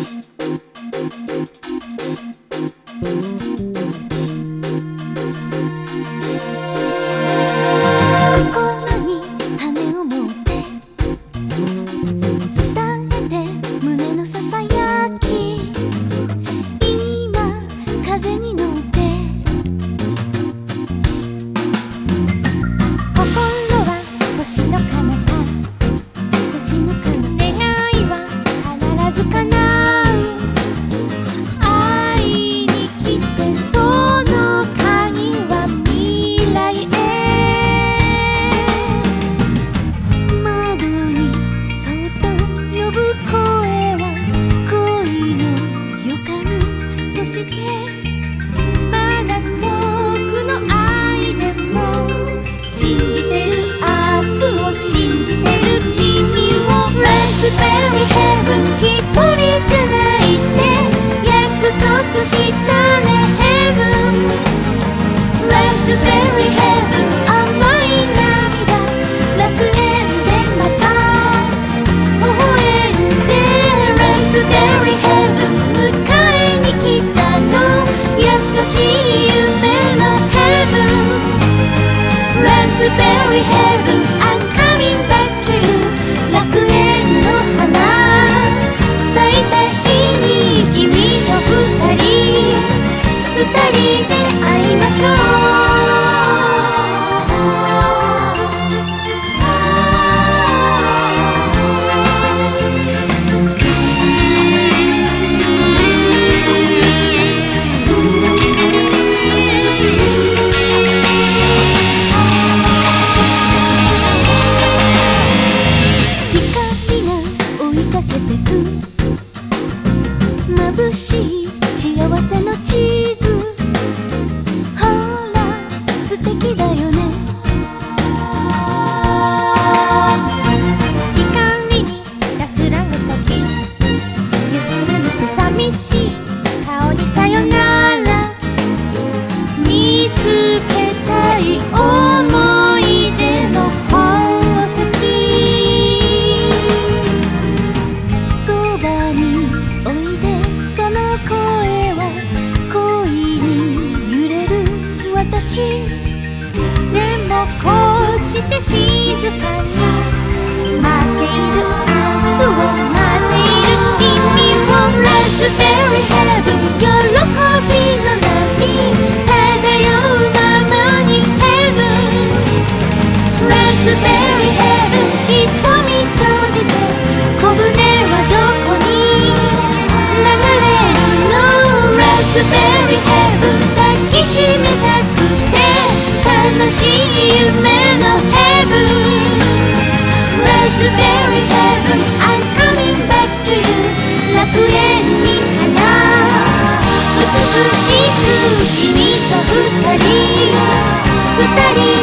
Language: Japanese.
眩しい幸せの地図、ほら素敵だよね。光に安らぐとき、安らぐと寂しい顔にさよなら、見つけたい思い出の宝石、そばにおいで、その声は恋に揺れる私。でもこうして静かに待っている、明日を待っている君を Raspberry Heaven 喜びの波漂うままに Heaven Raspberry Heaven 瞳閉じて小舟はどこに流れるの Raspberry Heaven 抱きしめたくて楽しい夢の Heaven Raspberry Heaven I'm coming back to you 楽園に花美しく君と二人